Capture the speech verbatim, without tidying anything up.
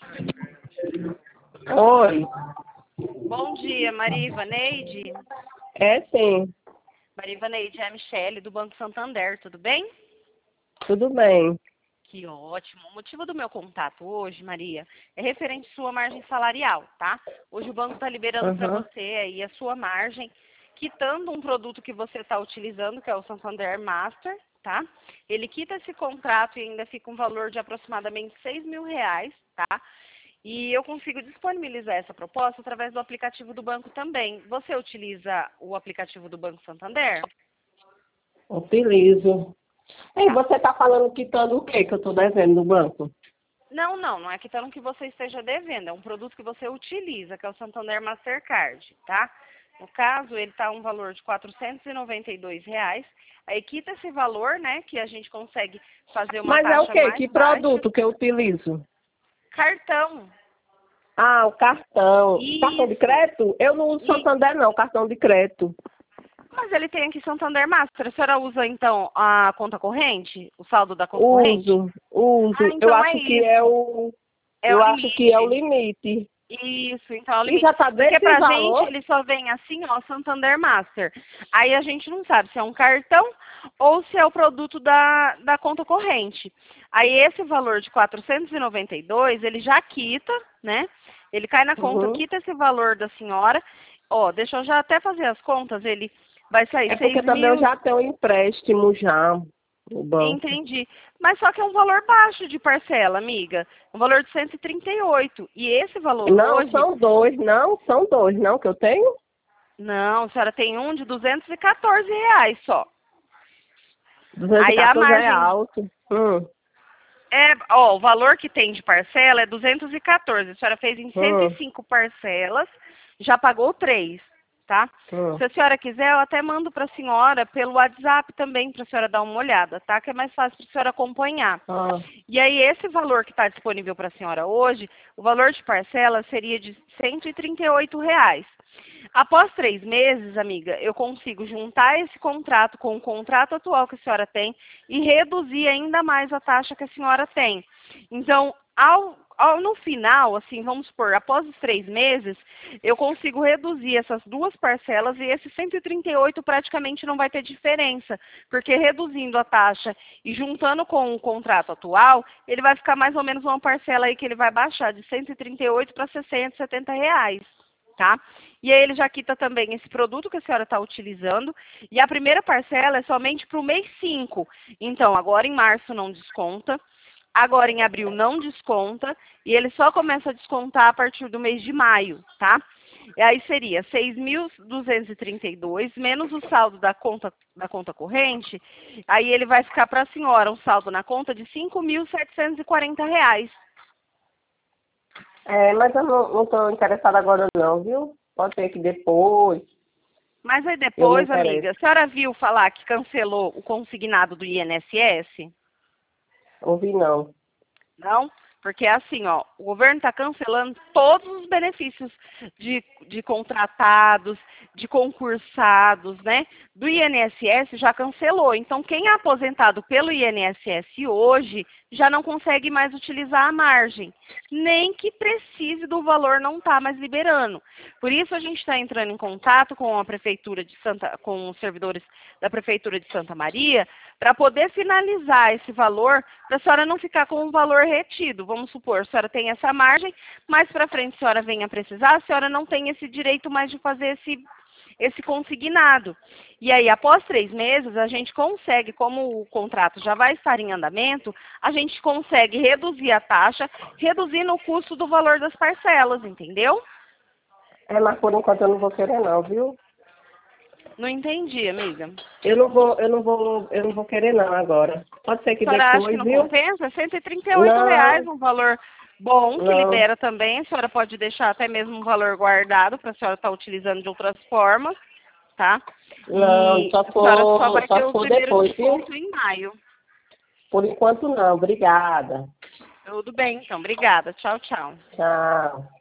Oi, Bom dia, Maria Ivaneide. é sim, Maria Ivaneide, é a Michele, do Banco Santander, tudo bem? tudo bem. Que ótimo. O motivo do meu contato hoje, Maria, é referente à sua margem salarial, tá? Hoje o banco está liberando para Uhum. você aí a sua margem, quitando um produto que você está utilizando, que é o Santander Master, tá? Ele quita esse contrato e ainda fica um valor de aproximadamente seis mil reais, tá? E eu consigo disponibilizar essa proposta através do aplicativo do banco também. Você utiliza o aplicativo do Banco Santander? Utilizo. Ei, Tá. você está falando quitando o que que eu estou devendo do banco? Não, não, não é quitando que você esteja devendo, é um produto que você utiliza, que é o Santander Mastercard, tá? No caso, ele está um valor de quatrocentos e noventa e dois reais. Aí quita esse valor, né, que a gente consegue fazer uma Mas é o taxa que? mais Que baixa. produto que eu utilizo? Cartão. Ah, o cartão. Cartão de Isso. crédito? Eu não uso E, Santander não, cartão de crédito. mas ele tem aqui Santander Master. A senhora usa, então, a conta corrente? O saldo da conta corrente? Uso, Ah, uso. Eu então é acho que é isso. o, É o eu acho que é o limite. limite. Isso, então é o E limite. já está Porque desse pra gente valor? ele só vem assim, ó, Santander Master. Aí a gente não sabe se é um cartão ou se é o produto da, da conta corrente. Aí esse valor de quatrocentos e noventa e dois, ele já quita, né? Ele cai na conta, Uhum. quita esse valor da senhora. Ó, deixa eu já até fazer as contas, ele vai sair É seis porque também eu mil. já tenho um empréstimo já no banco. Entendi. Mas só que é um valor baixo de parcela, amiga. Um valor de cento e trinta e oito. E esse valor Não, hoje, são dois, não, são dois, não, que eu tenho? não, a senhora tem um de duzentos e quatorze reais só. Aí a duzentos e quatorze é margem alto. Hum, é, ó, o valor que tem de parcela é duzentos e quatorze. A senhora fez em cento e hum, cinco parcelas, já pagou três, tá? hum. Se a senhora quiser, eu até mando para a senhora pelo WhatsApp também, para a senhora dar uma olhada, tá? Que é mais fácil para a senhora acompanhar. Ah, E aí, esse valor que está disponível para a senhora hoje, o valor de parcela seria de cento e trinta e oito reais. Após três meses, amiga, eu consigo juntar esse contrato com o contrato atual que a senhora tem e reduzir ainda mais a taxa que a senhora tem. Então, ao, ao, no final, assim, vamos supor, após os três meses, eu consigo reduzir essas duas parcelas e esse cento e trinta e oito praticamente não vai ter diferença, porque reduzindo a taxa e juntando com o contrato atual, ele vai ficar mais ou menos uma parcela aí que ele vai baixar de cento e trinta e oito para sessenta, setenta reais. Tá? E aí ele já quita também esse produto que a senhora está utilizando. E a primeira parcela é somente para o mês cinco. Então, agora em março não desconta. Agora em abril não desconta. E ele só começa a descontar a partir do mês de maio, tá? E aí seria seis mil duzentos e trinta e dois menos o saldo da conta, da conta corrente. Aí ele vai ficar para a senhora um saldo na conta de cinco mil setecentos e quarenta reais. é, mas eu não estou interessada agora não, viu? Pode ser que depois Mas aí eu me depois, interesse. amiga, a senhora viu falar que cancelou o consignado do I N S S? Ouvi não. Não? Porque assim, ó, o governo está cancelando todos os benefícios de, de contratados, de concursados, né? Do I N S S já cancelou. Então, quem é aposentado pelo I N S S hoje já não consegue mais utilizar a margem. Nem que precise do valor não está mais liberando. Por isso a gente está entrando em contato com a prefeitura de Santa, com os servidores da prefeitura de Santa Maria, para poder finalizar esse valor, para a senhora não ficar com o valor retido. Vamos supor, a senhora tem essa margem, mais para frente a senhora venha precisar, a senhora não tem esse direito mais de fazer esse, esse consignado. E aí, após três meses, a gente consegue, como o contrato já vai estar em andamento, a gente consegue reduzir a taxa, reduzindo o custo do valor das parcelas, entendeu? É, mas por enquanto eu não vou querer não, viu? Não entendi, amiga. Eu não vou, eu não vou, eu não vou querer não agora. Pode ser A que senhora acha que depois, não viu? compensa? É cento e trinta e oito reais, Não, um valor bom que não, libera também. A senhora pode deixar até mesmo um valor guardado para a senhora estar utilizando de outras formas, tá? não, E só a senhora só for, vai só ter se o for primeiro depois, viu? desconto em maio. Por enquanto não, obrigada. Tudo bem, então. Obrigada. Tchau, tchau. Tchau.